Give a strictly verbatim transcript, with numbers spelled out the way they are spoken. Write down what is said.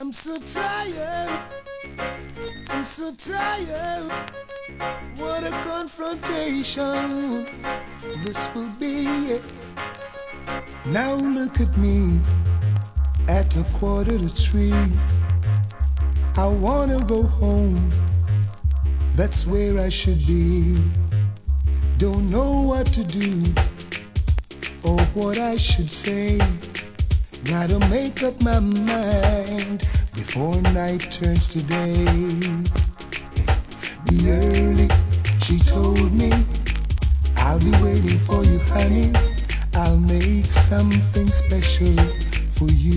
I'm so tired, I'm so tired. What a confrontation this will be. Now look at me at a quarter to three. I wanna go home, that's where I should be. Don't know what to do or what I should say. Gotta make up my mind before night turns to day. Be early, she told me. I'll be waiting for you, honey. I'll make something special for you.